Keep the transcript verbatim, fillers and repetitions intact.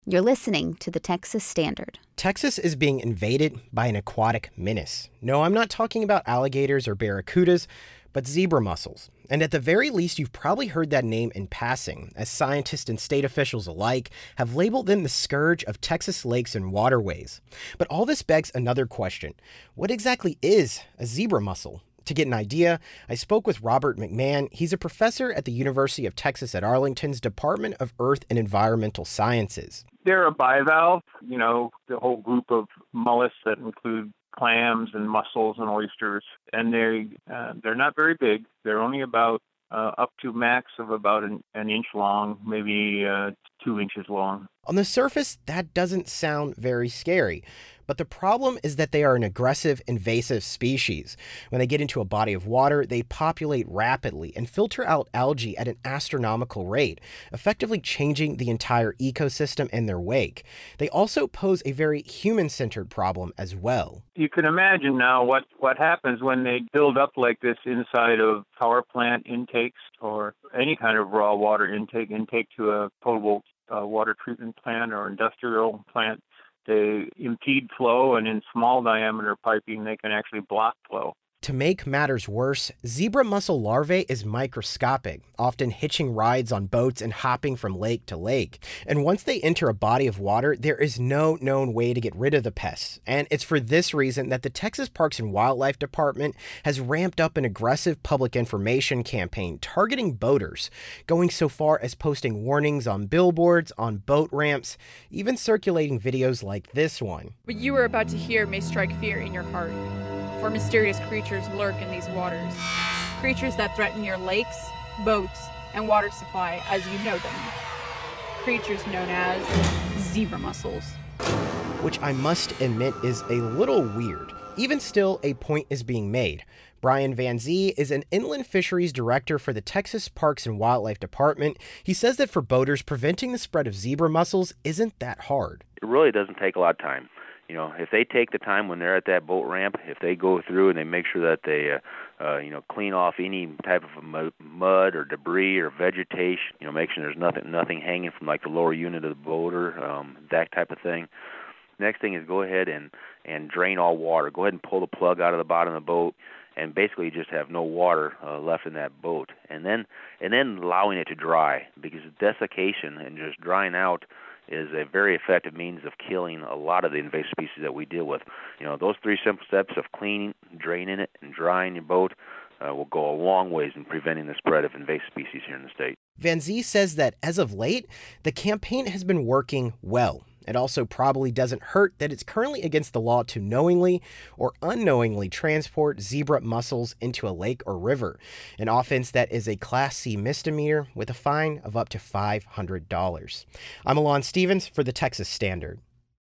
You're listening to the Texas Standard. Texas is being invaded by an aquatic menace. No, I'm not talking about alligators or barracudas, but zebra mussels. And at the very least, you've probably heard that name in passing, as scientists and state officials alike have labeled them the scourge of Texas lakes and waterways. But all this begs another question. What exactly is a zebra mussel? To get an idea, I spoke with Robert McMahon. He's a professor at the University of Texas at Arlington's Department of Earth and Environmental Sciences. They're a bivalve, you know, the whole group of mollusks that include clams and mussels and oysters. And they, uh, they're not very big. They're only about uh, up to max of about an, an inch long, maybe uh, two inches long. On the surface, that doesn't sound very scary. But the problem is that they are an aggressive, invasive species. When they get into a body of water, they populate rapidly and filter out algae at an astronomical rate, effectively changing the entire ecosystem in their wake. They also pose a very human-centered problem as well. You can imagine now what, what happens when they build up like this inside of power plant intakes or any kind of raw water intake, intake to a potable uh, water treatment plant or industrial plant. They impede flow, and in small diameter piping, they can actually block flow. To make matters worse, zebra mussel larvae is microscopic, often hitching rides on boats and hopping from lake to lake. And once they enter a body of water, there is no known way to get rid of the pests. And it's for this reason that the Texas Parks and Wildlife Department has ramped up an aggressive public information campaign targeting boaters, going so far as posting warnings on billboards, on boat ramps, even circulating videos like this one. What you are about to hear may strike fear in your heart. For mysterious creatures lurk in these waters. Creatures that threaten your lakes, boats, and water supply as you know them. Creatures known as zebra mussels. Which I must admit is a little weird. Even still, a point is being made. Brian Van Zee is an inland fisheries director for the Texas Parks and Wildlife Department. He says that for boaters, preventing the spread of zebra mussels isn't that hard. It really doesn't take a lot of time. You know, if they take the time when they're at that boat ramp, if they go through and they make sure that they, uh, uh, you know, clean off any type of mud or debris or vegetation, you know, make sure there's nothing, nothing hanging from like the lower unit of the boat or um, that type of thing. Next thing is go ahead and, and drain all water. Go ahead and pull the plug out of the bottom of the boat and basically just have no water uh, left in that boat. And then, and then allowing it to dry, because desiccation and just drying out is a very effective means of killing a lot of the invasive species that we deal with. You know, those three simple steps of cleaning, draining it, and drying your boat uh, will go a long ways in preventing the spread of invasive species here in the state. Van Zee says that as of late, the campaign has been working well. It also probably doesn't hurt that it's currently against the law to knowingly or unknowingly transport zebra mussels into a lake or river, an offense that is a Class C misdemeanor with a fine of up to five hundred dollars. I'm Alon Stevens for the Texas Standard.